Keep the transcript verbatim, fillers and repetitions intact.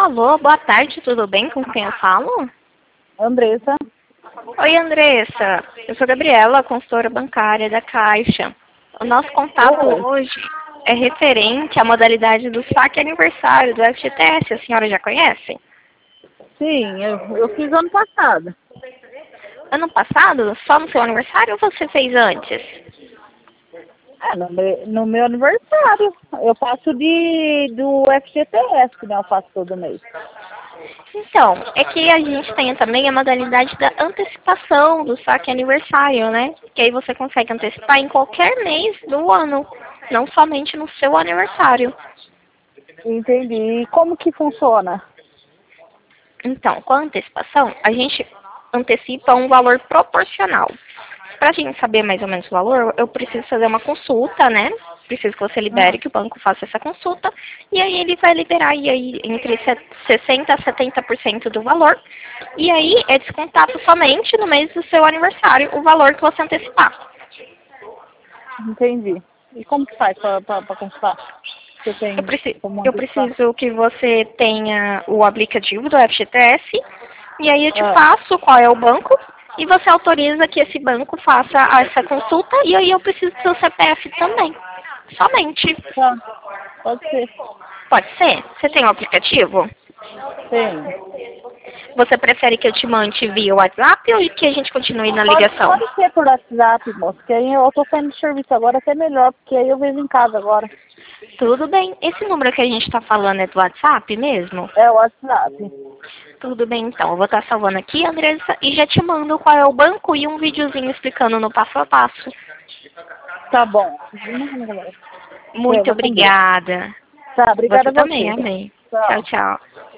Alô, boa tarde, tudo bem? Com quem eu falo? Andressa. Oi, Andressa. Eu sou Gabriela, consultora bancária da Caixa. O nosso contato Oi. hoje é referente à modalidade do saque aniversário do F G T S. A senhora já conhece? Sim, eu, eu fiz ano passado. Ano passado, só no seu aniversário ou você fez antes? É, no, meu, no meu aniversário. Eu passo de, do F G T S, que eu faço todo mês. Então, é que a gente tem também a modalidade da antecipação do saque aniversário, né? Que aí você consegue antecipar em qualquer mês do ano, não somente no seu aniversário. Entendi. E como que funciona? Então, com a antecipação, a gente antecipa um valor proporcional. Para a gente saber mais ou menos o valor, eu preciso fazer uma consulta, né? Preciso que você libere, Hum, que o banco faça essa consulta. E aí ele vai liberar aí, aí entre sessenta a setenta por cento do valor. E aí é descontado somente no mês do seu aniversário o valor que você antecipar. entendi. E como que faz para consultar? Você Eu, tem preci como eu antecipar? preciso que você tenha o aplicativo do F G T S. E aí eu te Ah, passo qual é o banco. E você autoriza que esse banco faça essa consulta. E aí eu preciso do seu C P F também. Somente. tá. Pode ser. Pode ser? Você tem o aplicativo? Tem. Você prefere que eu te mande via WhatsApp ou que a gente continue na Pode, ligação? pode ser por WhatsApp, moço. Que aí eu tô saindo de serviço agora, até melhor, porque aí eu vejo em casa agora. Tudo bem. Esse número que a gente está falando é do WhatsApp mesmo? É o WhatsApp. Tudo bem, então. Eu vou estar salvando aqui, Andressa, e já te mando qual é o banco e um videozinho explicando no passo a passo. Tá bom. Eu Muito vou com Deus. obrigada. Tá, obrigada Você a você. também, amém. Tchau, Tchau. tchau.